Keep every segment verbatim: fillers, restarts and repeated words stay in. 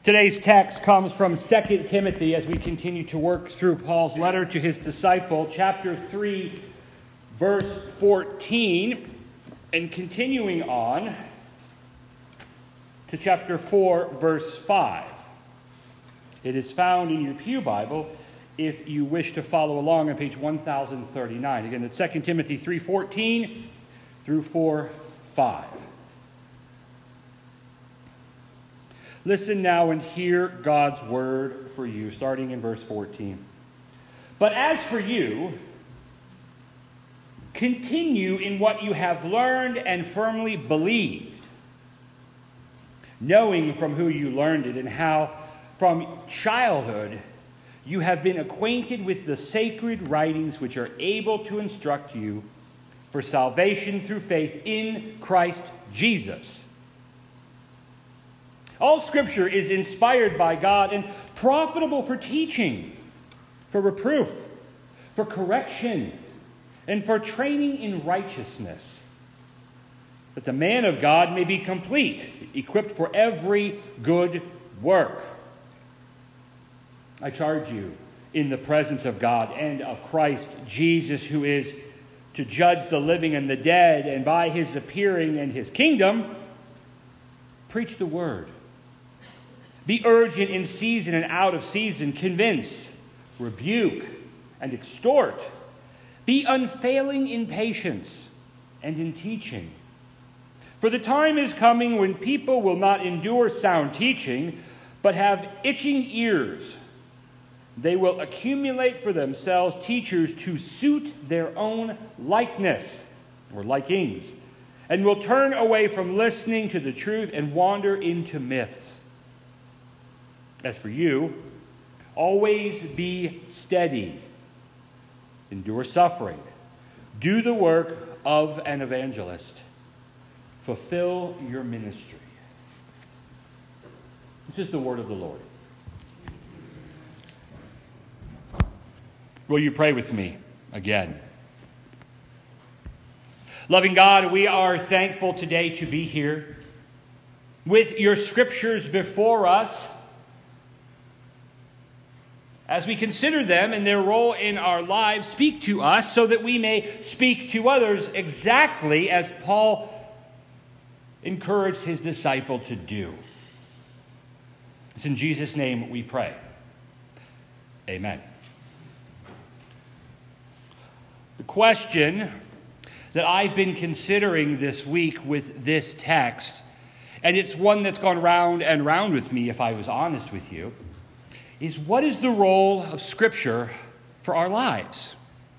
Today's text comes from Second Timothy as we continue to work through Paul's letter to his disciple, chapter three, verse fourteen, and continuing on to chapter four, verse five. It is found in your Pew Bible if you wish to follow along on page one thousand thirty-nine. Again, it's Second Timothy three fourteen through four five. Listen now and hear God's word for you, starting in verse fourteen. But as for you, continue in what you have learned and firmly believed, knowing from who you learned it and how from childhood you have been acquainted with the sacred writings which are able to instruct you for salvation through faith in Christ Jesus. All Scripture is inspired by God and profitable for teaching, for reproof, for correction, and for training in righteousness, that the man of God may be complete, equipped for every good work. I charge you in the presence of God and of Christ Jesus, who is to judge the living and the dead, and by his appearing and his kingdom, preach the word. Be urgent in season and out of season. Convince, rebuke, and exhort. Be unfailing in patience and in teaching. For the time is coming when people will not endure sound teaching, but have itching ears. They will accumulate for themselves teachers to suit their own likeness, or likings, and will turn away from listening to the truth and wander into myths. As for you, always be steady, endure suffering, do the work of an evangelist, fulfill your ministry. This is the word of the Lord. Will you pray with me again? Loving God, we are thankful today to be here with your scriptures before us. As we consider them and their role in our lives, speak to us so that we may speak to others exactly as Paul encouraged his disciple to do. It's in Jesus' name we pray. Amen. The question that I've been considering this week with this text, and it's one that's gone round and round with me, if I was honest with you, is what is the role of Scripture for our lives?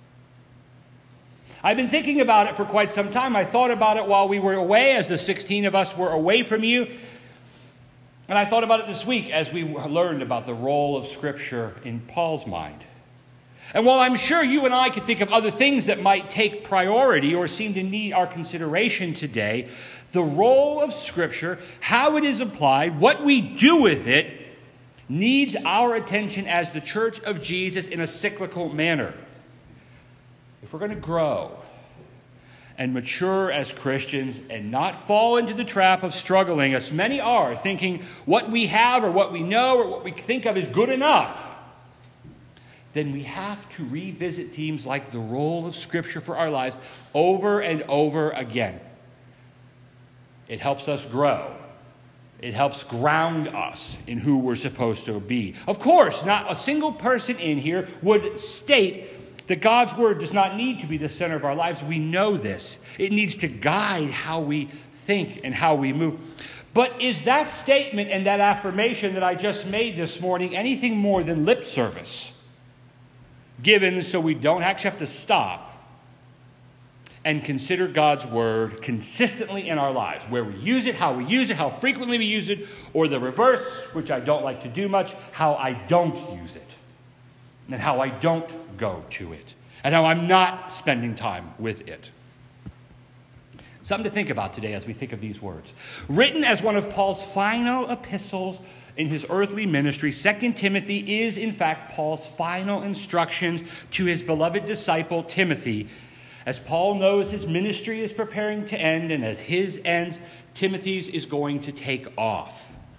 I've been thinking about it for quite some time. I thought about it while we were away, as the sixteen of us were away from you. And I thought about it this week as we learned about the role of Scripture in Paul's mind. And while I'm sure you and I could think of other things that might take priority or seem to need our consideration today, the role of Scripture, how it is applied, what we do with it, needs our attention as the Church of Jesus in a cyclical manner. If we're going to grow and mature as Christians and not fall into the trap of struggling, as many are, thinking what we have or what we know or what we think of is good enough, then we have to revisit themes like the role of Scripture for our lives over and over again. It helps us grow. It helps ground us in who we're supposed to be. Of course, not a single person in here would state that God's Word does not need to be the center of our lives. We know this. It needs to guide how we think and how we move. But is that statement and that affirmation that I just made this morning anything more than lip service? Given so we don't actually have to stop and consider God's Word consistently in our lives, where we use it, how we use it, how frequently we use it, or the reverse, which I don't like to do much, how I don't use it, and how I don't go to it, and how I'm not spending time with it. Something to think about today as we think of these words. Written as one of Paul's final epistles in his earthly ministry, Second Timothy is, in fact, Paul's final instructions to his beloved disciple, Timothy, as Paul knows his ministry is preparing to end, and as his ends, Timothy's is going to take off.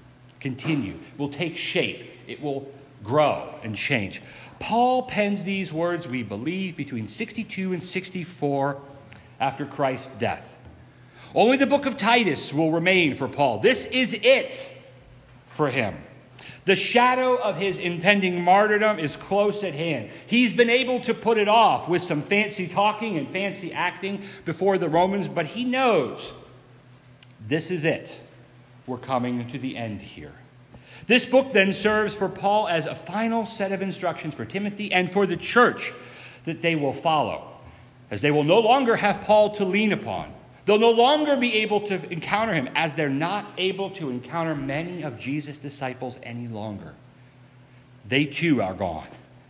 continue, will take shape, it will grow and change. Paul pens these words, we believe, between sixty-two and sixty-four after Christ's death. Only the book of Titus will remain for Paul. This is it for him. The shadow of his impending martyrdom is close at hand. He's been able to put it off with some fancy talking and fancy acting before the Romans, but he knows this is it. We're coming to the end here. This book then serves for Paul as a final set of instructions for Timothy and for the church that they will follow, as they will no longer have Paul to lean upon. They'll no longer be able to encounter him, as they're not able to encounter many of Jesus' disciples any longer. They too are gone.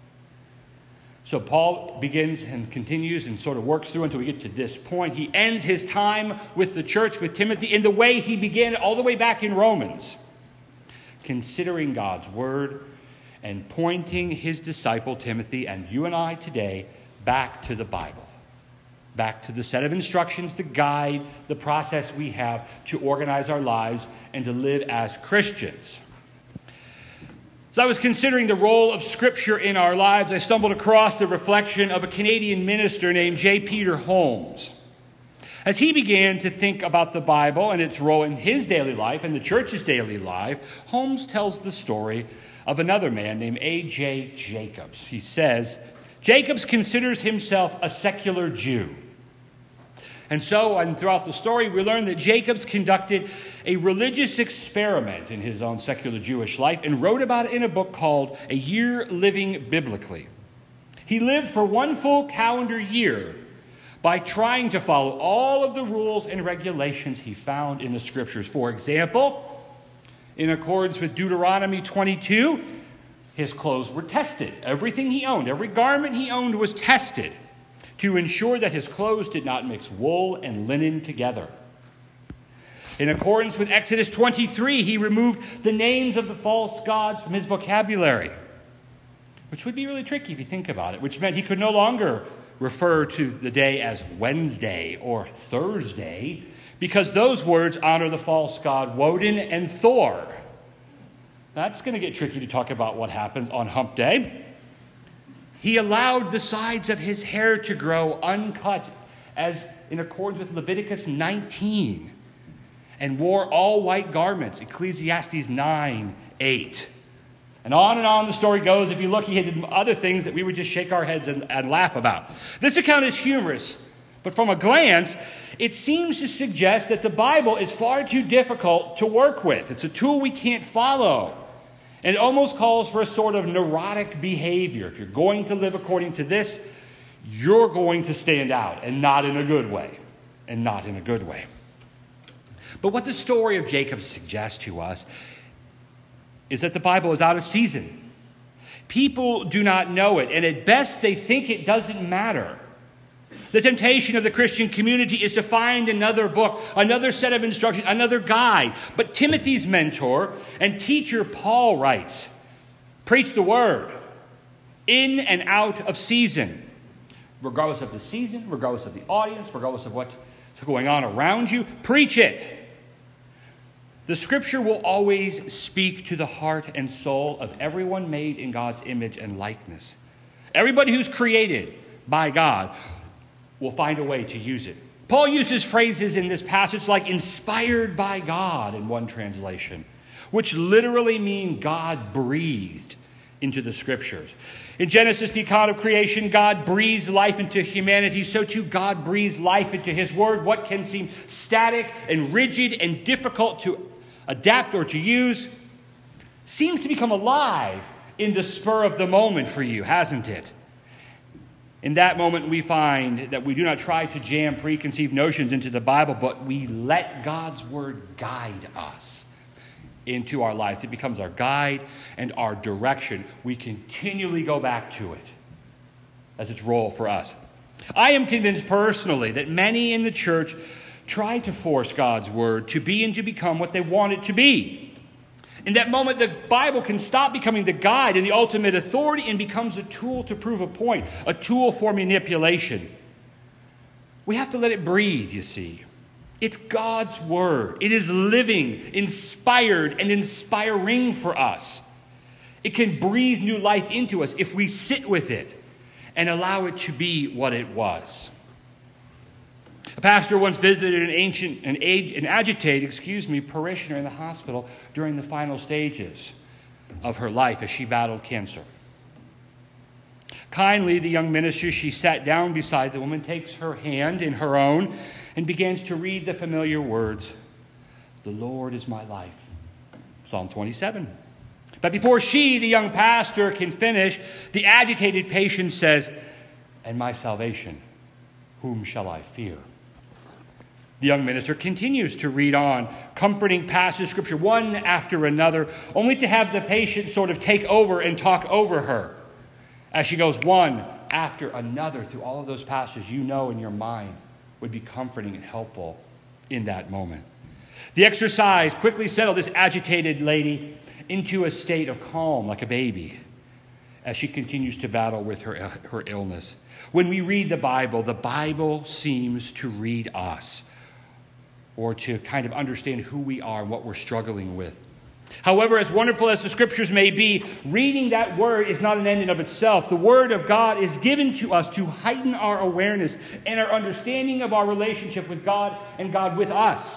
So Paul begins and continues and sort of works through until we get to this point. He ends his time with the church, with Timothy, in the way he began all the way back in Romans, considering God's word and pointing his disciple Timothy and you and I today back to the Bible, back to the set of instructions to guide the process we have to organize our lives and to live as Christians. As I was considering the role of Scripture in our lives, I stumbled across the reflection of a Canadian minister named J. Peter Holmes. As he began to think about the Bible and its role in his daily life and the church's daily life, Holmes tells the story of another man named A J Jacobs. He says, Jacobs considers himself a secular Jew. And so, and throughout the story, we learn that Jacobs conducted a religious experiment in his own secular Jewish life and wrote about it in a book called A Year Living Biblically. He lived for one full calendar year by trying to follow all of the rules and regulations he found in the Scriptures. For example, in accordance with Deuteronomy twenty-two, his clothes were tested. Everything he owned, every garment he owned was tested to ensure that his clothes did not mix wool and linen together. In accordance with Exodus twenty-three, he removed the names of the false gods from his vocabulary, which would be really tricky if you think about it, which meant he could no longer refer to the day as Wednesday or Thursday, because those words honor the false god Woden and Thor. That's going to get tricky to talk about what happens on Hump Day. He allowed the sides of his hair to grow uncut, as in accordance with Leviticus nineteen, and wore all white garments, Ecclesiastes nine eight. And on and on the story goes. If you look, he did other things that we would just shake our heads and, and laugh about. This account is humorous, but from a glance, it seems to suggest that the Bible is far too difficult to work with. It's a tool we can't follow. And it almost calls for a sort of neurotic behavior. If you're going to live according to this, you're going to stand out, and not in a good way. And not in a good way. But what the story of Jacob suggests to us is that the Bible is out of season. People do not know it, and at best they think it doesn't matter. The temptation of the Christian community is to find another book, another set of instructions, another guide. But Timothy's mentor and teacher Paul writes, preach the word in and out of season. Regardless of the season, regardless of the audience, regardless of what's going on around you, preach it. The Scripture will always speak to the heart and soul of everyone made in God's image and likeness. Everybody who's created by God will find a way to use it. Paul uses phrases in this passage like inspired by God in one translation, which literally mean God breathed into the Scriptures. In Genesis, the account of creation, God breathes life into humanity. So too, God breathes life into his word. What can seem static and rigid and difficult to adapt or to use seems to become alive in the spur of the moment for you, hasn't it? In that moment, we find that we do not try to jam preconceived notions into the Bible, but we let God's word guide us into our lives. It becomes our guide and our direction. We continually go back to it as its role for us. I am convinced personally that many in the church try to force God's word to be and to become what they want it to be. In that moment, the Bible can stop becoming the guide and the ultimate authority and becomes a tool to prove a point, a tool for manipulation. We have to let it breathe, you see. It's God's word. It is living, inspired, and inspiring for us. It can breathe new life into us if we sit with it and allow it to be what it was. A pastor once visited an ancient, an, age, an agitated, excuse me, parishioner in the hospital during the final stages of her life as she battled cancer. Kindly, the young minister, she sat down beside the woman, takes her hand in her own, and begins to read the familiar words, "The Lord is my life." Psalm twenty-seven. But before she, the young pastor, can finish, the agitated patient says, "And my salvation, whom shall I fear?" The young minister continues to read on, comforting passages of Scripture one after another, only to have the patient sort of take over and talk over her as she goes one after another through all of those passages you know in your mind would be comforting and helpful in that moment. The exercise quickly settled this agitated lady into a state of calm like a baby as she continues to battle with her, her illness. When we read the Bible, the Bible seems to read us, or to kind of understand who we are and what we're struggling with. However, as wonderful as the Scriptures may be, reading that word is not an end in of itself. The Word of God is given to us to heighten our awareness and our understanding of our relationship with God and God with us,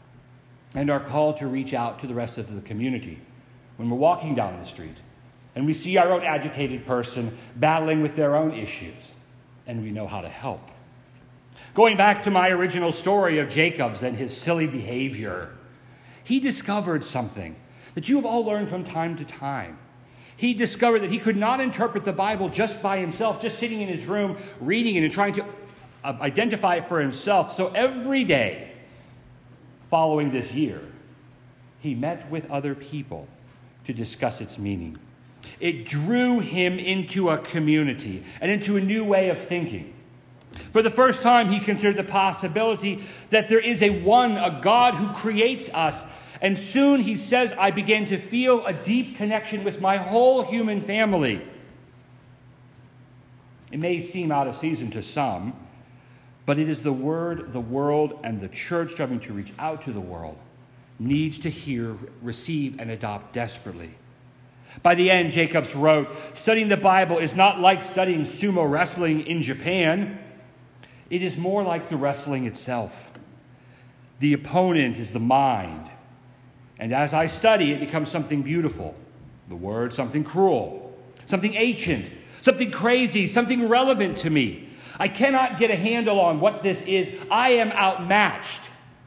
and our call to reach out to the rest of the community when we're walking down the street and we see our own agitated person battling with their own issues, and we know how to help. Going back to my original story of Jacob's and his silly behavior, he discovered something that you have all learned from time to time. He discovered that he could not interpret the Bible just by himself, just sitting in his room, reading it and trying to identify it for himself. So every day following this year, he met with other people to discuss its meaning. It drew him into a community and into a new way of thinking. For the first time, he considered the possibility that there is a one, a God who creates us. And soon, he says, I began to feel a deep connection with my whole human family. It may seem out of season to some, but it is the word the world and the church striving to reach out to the world needs to hear, receive, and adopt desperately. By the end, Jacobs wrote, studying the Bible is not like studying sumo wrestling in Japan. It is more like the wrestling itself. The opponent is the mind. And as I study, it becomes something beautiful. The word, something cruel, something ancient, something crazy, something relevant to me. I cannot get a handle on what this is. I am outmatched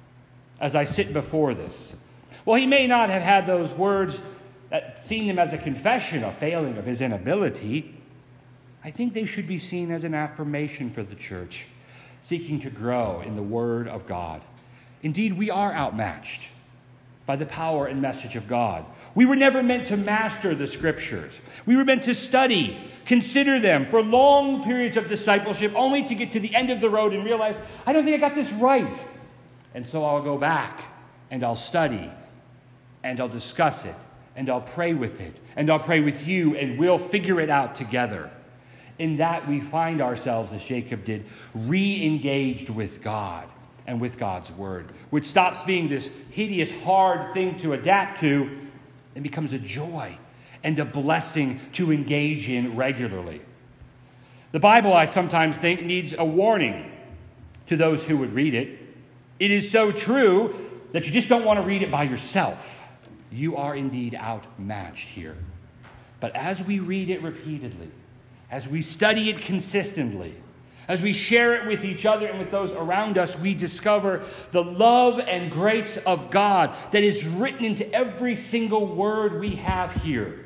as I sit before this. Well, he may not have had those words, that seen them as a confession, a failing of his inability. I think they should be seen as an affirmation for the church, seeking to grow in the Word of God. Indeed, we are outmatched by the power and message of God. We were never meant to master the Scriptures. We were meant to study, consider them for long periods of discipleship, only to get to the end of the road and realize, I don't think I got this right. And so I'll go back and I'll study and I'll discuss it and I'll pray with it and I'll pray with you and we'll figure it out together. In that we find ourselves, as Jacob did, re-engaged with God and with God's word, which stops being this hideous, hard thing to adapt to and becomes a joy and a blessing to engage in regularly. The Bible, I sometimes think, needs a warning to those who would read it. It is so true that you just don't want to read it by yourself. You are indeed outmatched here. But as we read it repeatedly, as we study it consistently, as we share it with each other and with those around us, we discover the love and grace of God that is written into every single word we have here.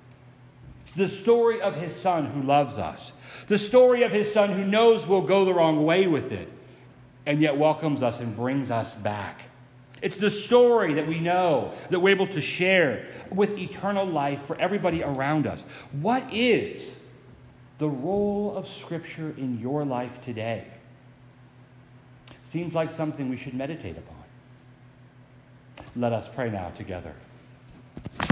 The story of his Son who loves us. The story of his Son who knows we'll go the wrong way with it, and yet welcomes us and brings us back. It's the story that we know, that we're able to share with eternal life for everybody around us. What is the role of Scripture in your life today? Seems like something we should meditate upon. Let us pray now together.